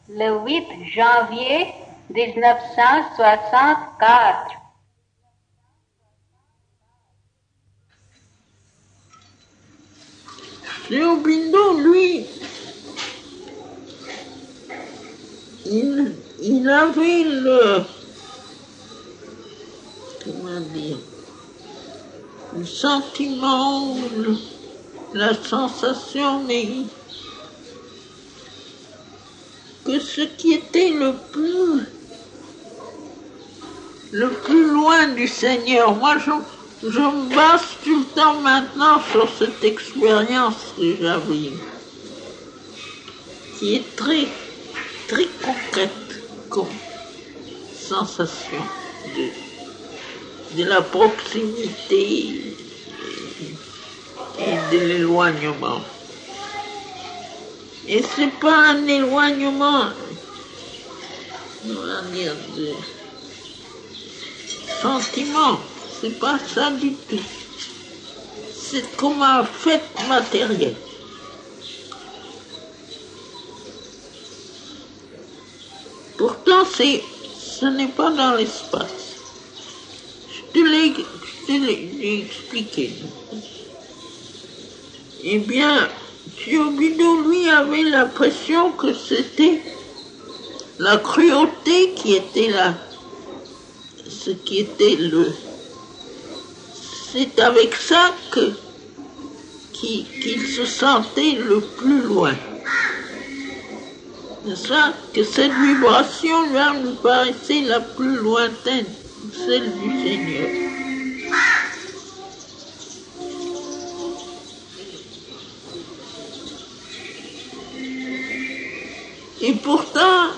le 8 janvier 1964. Léobindo, lui, il avait comment dire, le sentiment, la sensation, mais que ce qui était le plus loin du Seigneur, moi je me base tout le temps maintenant sur cette expérience que j'avais, qui est très, très concrète comme sensation de la proximité et de l'éloignement. Et c'est pas un éloignement, on va dire, de sentiment, c'est pas ça du tout. C'est comme un fait matériel. Pourtant, ce n'est pas dans l'espace. Je te l'ai expliqué. Eh bien, Léobindo, lui, avait l'impression que c'était la cruauté qui était là. Ce qui était c'est avec ça qu'il se sentait le plus loin. C'est ça que cette vibration-là lui paraissait la plus lointaine, celle du Seigneur. Et pourtant,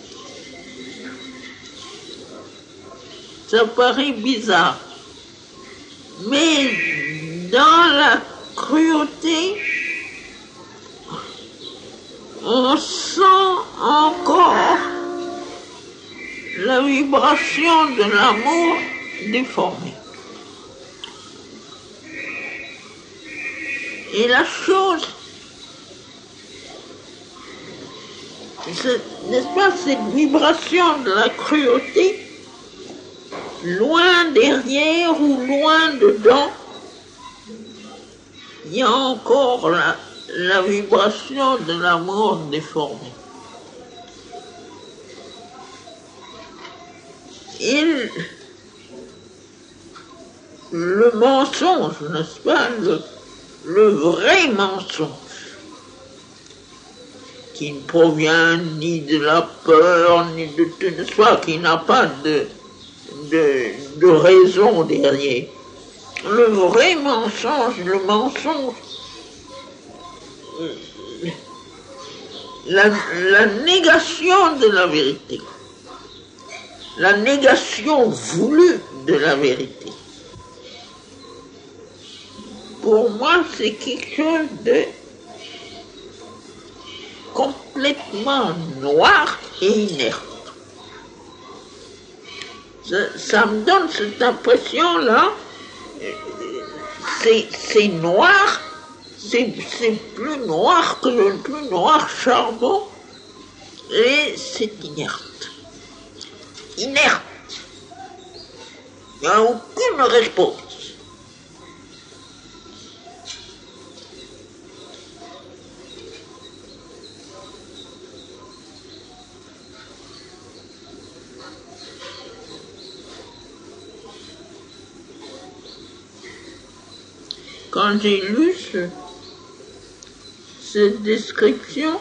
ça paraît bizarre, mais dans la cruauté, on sent encore la vibration de l'amour déformé. Et la chose, n'est-ce pas, cette vibration de la cruauté, loin derrière ou loin dedans, il y a encore la vibration de l'amour déformé. Et le mensonge, n'est-ce pas, le vrai mensonge, qui ne provient ni de la peur, ni de tout, n'est-ce pas, qui n'a pas de raison derrière. Le vrai mensonge, la négation de la vérité, la négation voulue de la vérité. Pour moi, c'est quelque chose de complètement noir et inerte. Ça me donne cette impression-là, c'est noir, c'est plus noir que le plus noir charbon, et c'est inerte. Inerte. Il n'y a aucune réponse. Quand j'ai lu cette description,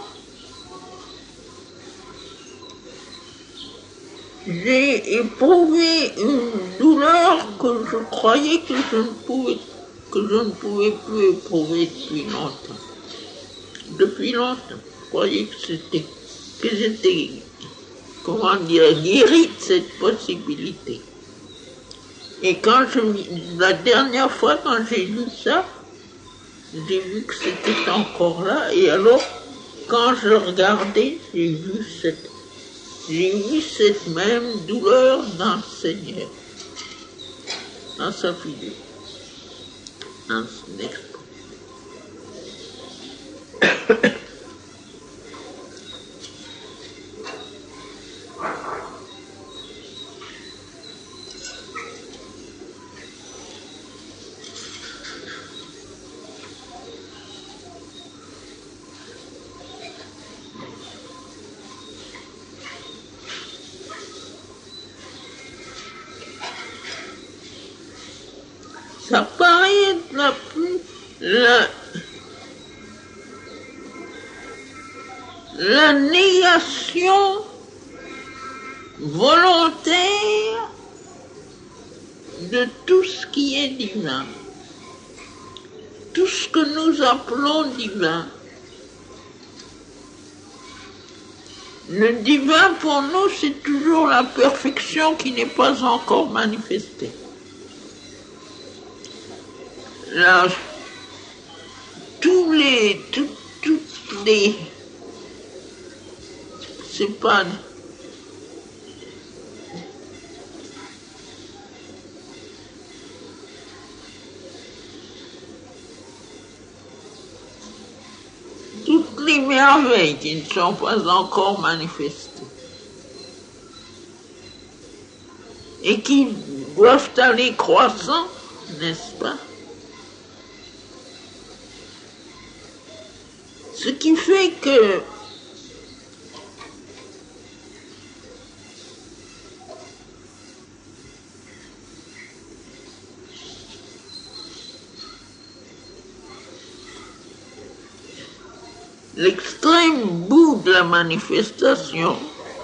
j'ai éprouvé une douleur que je croyais que je ne pouvais plus éprouver depuis longtemps. Depuis longtemps, je croyais que j'étais, comment dire, guéri de cette possibilité. Et la dernière fois quand j'ai lu ça, j'ai vu que c'était encore là, et alors, quand je regardais, j'ai vu cette même douleur dans le Seigneur, dans sa figure, dans son esprit. Ça paraît être la négation volontaire de tout ce qui est divin. Tout ce que nous appelons divin. Le divin pour nous, c'est toujours la perfection qui n'est pas encore manifestée. Là, toutes les, c'est pas, toutes les merveilles qui ne sont pas encore manifestées et qui doivent aller croissant, n'est-ce pas? Ce qui fait que l'extrême bout de la manifestation,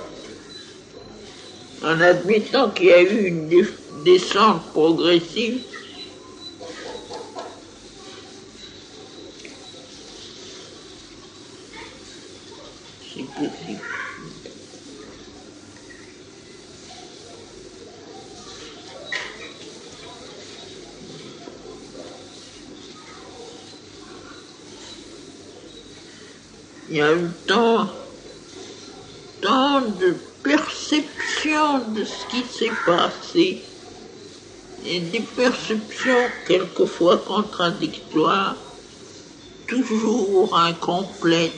en admettant qu'il y a eu une descente progressive, c'est possible. Il y a eu tant de perceptions de ce qui s'est passé, et des perceptions quelquefois contradictoires, toujours incomplètes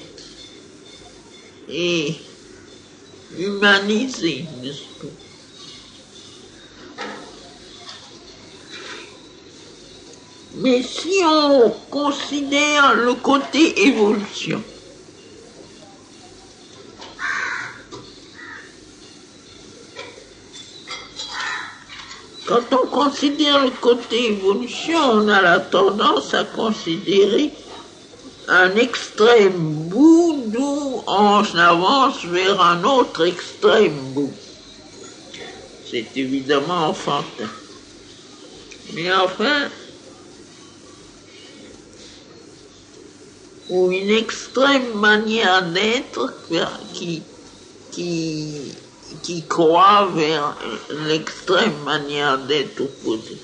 et humanisées, n'est-ce pas? Mais si on considère le côté évolution, quand on considère le côté évolution, on a la tendance à considérer un extrême bout d'où on avance vers un autre extrême bout. C'est évidemment enfantin. Mais enfin, ou une extrême manière d'être qui croit vers l'extrême manière d'être opposée.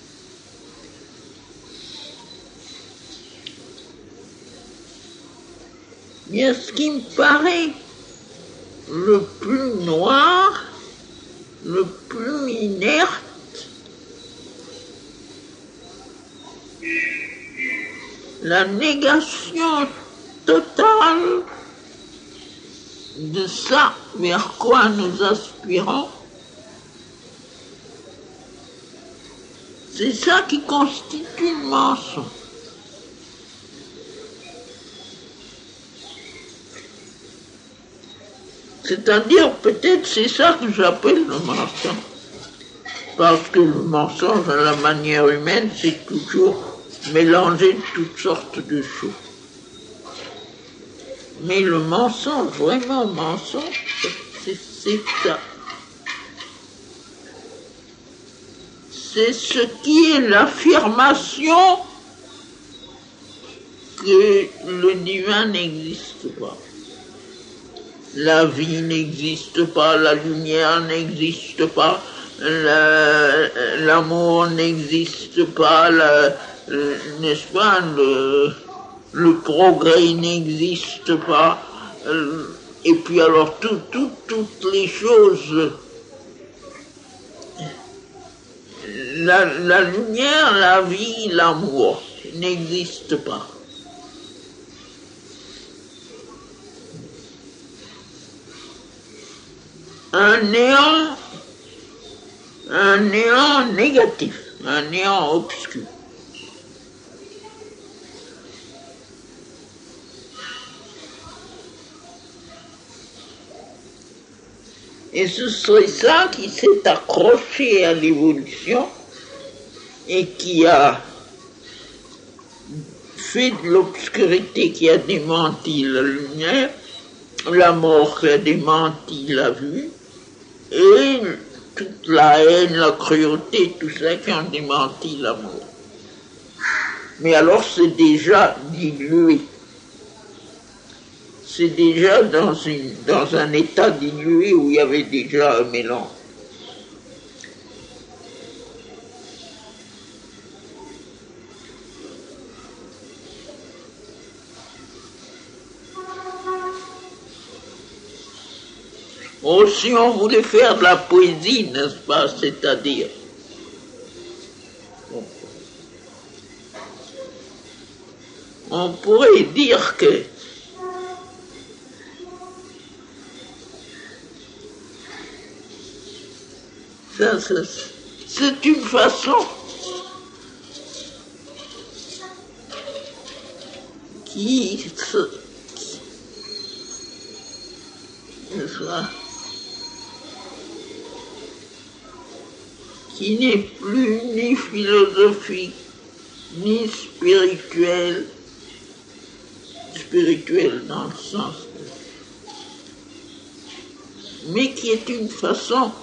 Bien, ce qui me paraît le plus noir, le plus inerte, la négation totale de ça vers quoi nous aspirons, c'est ça qui constitue le mensonge. C'est-à-dire, peut-être c'est ça que j'appelle le mensonge. Parce que le mensonge, à la manière humaine, c'est toujours mélanger toutes sortes de choses. Mais le mensonge, vraiment mensonge, c'est ça. C'est ce qui est l'affirmation que le divin n'existe pas. La vie n'existe pas, la lumière n'existe pas, l'amour n'existe pas, n'est-ce pas, le progrès n'existe pas, et puis alors toutes les choses, la lumière, la vie, l'amour n'existent pas. Un néant négatif, un néant obscur. Et ce serait ça qui s'est accroché à l'évolution et qui a fait de l'obscurité qui a démenti la lumière, la mort qui a démenti la vue, et toute la haine, la cruauté, tout ça qui ont démenti l'amour. Mais alors c'est déjà dilué. C'est déjà dans un état dilué où il y avait déjà un mélange. Oh, si on voulait faire de la poésie, n'est-ce pas, c'est-à-dire, on pourrait dire que ça, c'est une façon qui n'est plus ni philosophique, ni spirituelle dans le sens, mais qui est une façon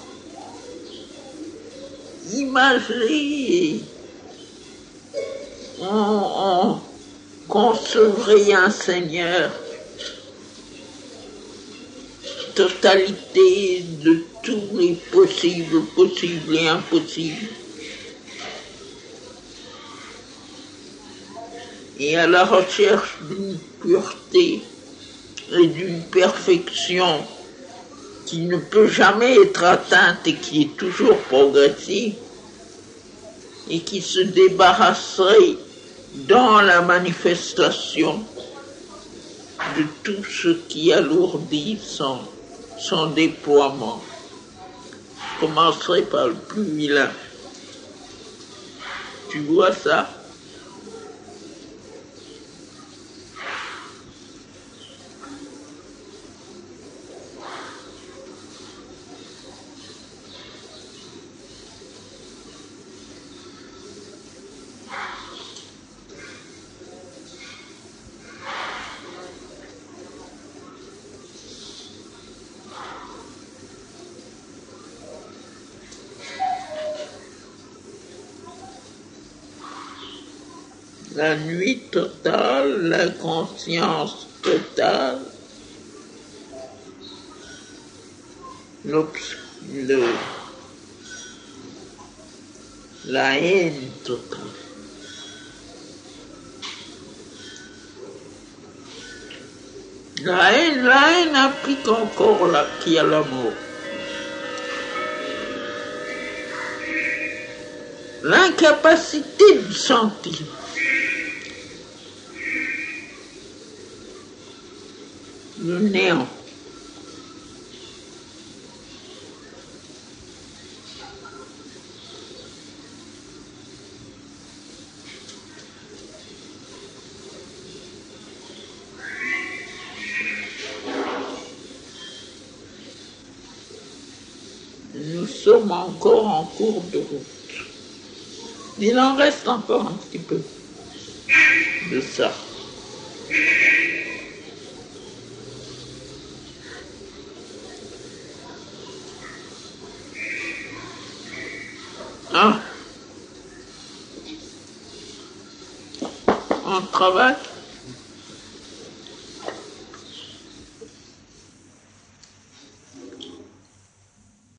imagée. On concevrait un Seigneur, totalité de tous les possibles et impossibles, et à la recherche d'une pureté et d'une perfection qui ne peut jamais être atteinte et qui est toujours progressive, et qui se débarrasserait dans la manifestation de tout ce qui alourdit son déploiement. Je commencerai par le plus vilain. Tu vois ça? La nuit totale, l'inconscience totale, la haine totale. La haine implique encore qui a l'amour. L'incapacité de sentir. Le néant. Nous sommes encore en cours de route. Il en reste encore un petit peu de ça. Ah, on travaille.